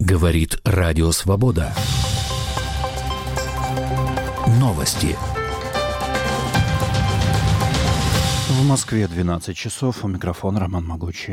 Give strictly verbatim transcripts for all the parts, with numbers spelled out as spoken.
Говорит Радио Свобода. Новости. В Москве двенадцать часов. У микрофона Роман Могучий.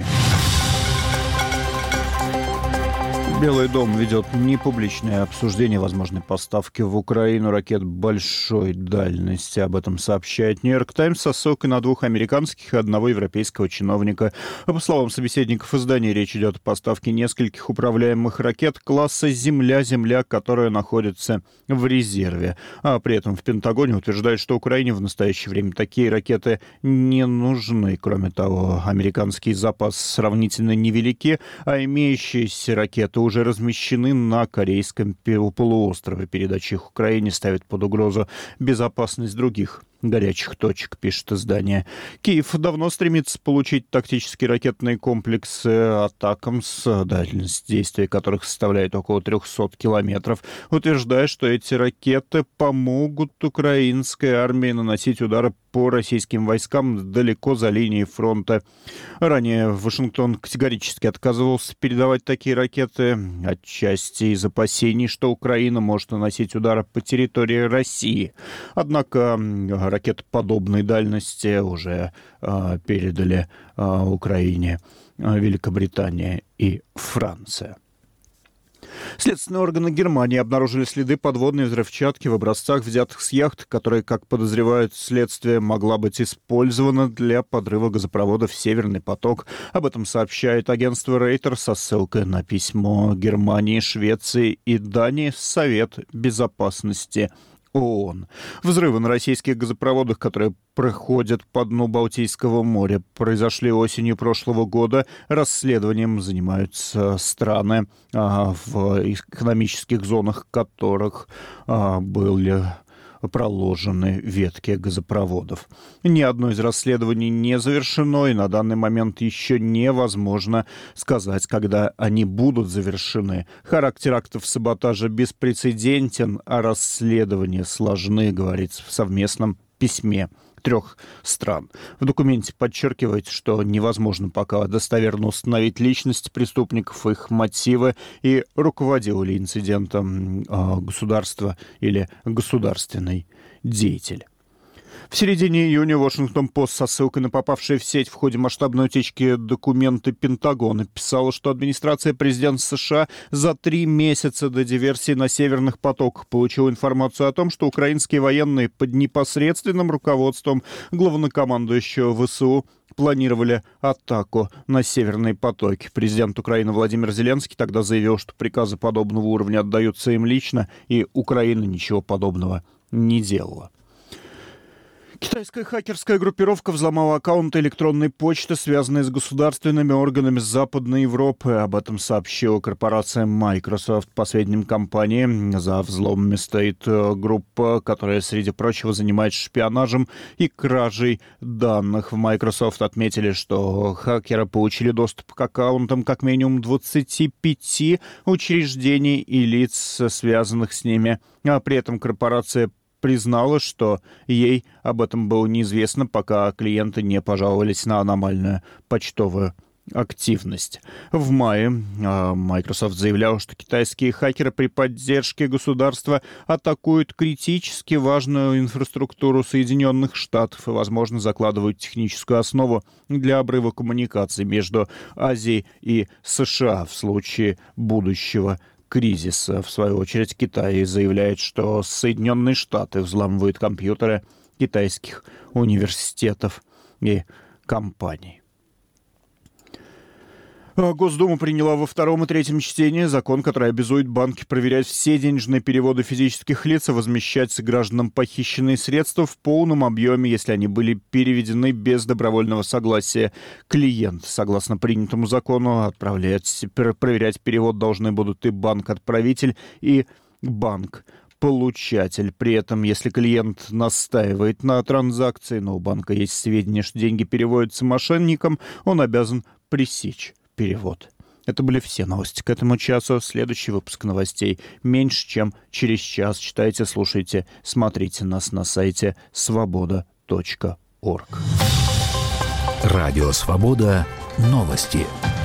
Белый дом ведет непубличное обсуждение возможной поставки в Украину ракет большой дальности. Об этом сообщает «Нью-Йорк Таймс» со ссылкой на двух американских и одного европейского чиновника. По словам собеседников издания, речь идет о поставке нескольких управляемых ракет класса «Земля-Земля», которые находятся в резерве. А при этом в Пентагоне утверждают, что Украине в настоящее время такие ракеты не нужны. Кроме того, американские запасы сравнительно невелики, а имеющиеся ракеты уже размещены на Корейском полуострове. Передача их Украине ставит под угрозу безопасность других горячих точек, пишет издание. Киев давно стремится получить тактические ракетные комплексы «Атакамс», дальность действия которых составляет около триста километров, утверждая, что эти ракеты помогут украинской армии наносить удары по российским войскам далеко за линией фронта. Ранее Вашингтон категорически отказывался передавать такие ракеты, отчасти из опасений, что Украина может наносить удары по территории России. Однако ракеты подобной дальности уже э, передали э, Украине э, Великобритания и Франция. Следственные органы Германии обнаружили следы подводной взрывчатки в образцах, взятых с яхт, которая, как подозревают следствие, могла быть использована для подрыва газопроводов «Северный поток». Об этом сообщает агентство Рейтер со ссылкой на письмо Германии, Швеции и Дании в Совет Безопасности ООН. Взрывы на российских газопроводах, которые проходят по дну Балтийского моря, произошли осенью прошлого года. Расследованием занимаются страны, в экономических зонах которых были проложены ветки газопроводов. Ни одно из расследований не завершено, и на данный момент еще невозможно сказать, когда они будут завершены. Характер актов саботажа беспрецедентен, а расследования сложны, говорится в совместном письме трех стран. В документе подчеркивается, что невозможно пока достоверно установить личность преступников, их мотивы и руководил ли инцидентом э, государство или государственный деятель. В середине июня Вашингтон-Пост со ссылкой на попавшие в сеть в ходе масштабной утечки документы Пентагона писала, что администрация президента США за три месяца до диверсии на северных потоках получила информацию о том, что украинские военные под непосредственным руководством главнокомандующего ВСУ планировали атаку на северные потоки. Президент Украины Владимир Зеленский тогда заявил, что приказы подобного уровня отдаются им лично, и Украина ничего подобного не делала. Китайская хакерская группировка взломала аккаунты электронной почты, связанные с государственными органами Западной Европы. Об этом сообщила корпорация Microsoft. По сведениям компании, за взломами стоит группа, которая, среди прочего, занимается шпионажем и кражей данных. В Microsoft отметили, что хакеры получили доступ к аккаунтам как минимум двадцати пяти учреждений и лиц, связанных с ними. А при этом корпорация признала, что ей об этом было неизвестно, пока клиенты не пожаловались на аномальную почтовую активность. В мае Microsoft заявлял, что китайские хакеры при поддержке государства атакуют критически важную инфраструктуру Соединенных Штатов и, возможно, закладывают техническую основу для обрыва коммуникаций между Азией и США в случае будущего кризиса. В свою очередь, Китай заявляет, что Соединенные Штаты взламывают компьютеры китайских университетов и компаний. Госдума приняла во втором и третьем чтении закон, который обязует банки проверять все денежные переводы физических лиц и возмещать гражданам похищенные средства в полном объеме, если они были переведены без добровольного согласия клиента. Согласно принятому закону, отправлять, проверять перевод должны будут и банк-отправитель, и банк-получатель. При этом, если клиент настаивает на транзакции, но у банка есть сведения, что деньги переводятся мошенникам, он обязан пресечь перевод. Это были все новости к этому часу. Следующий выпуск новостей меньше, чем через час. Читайте, слушайте, смотрите нас на сайте свобода точка орг. Радио Свобода. Новости.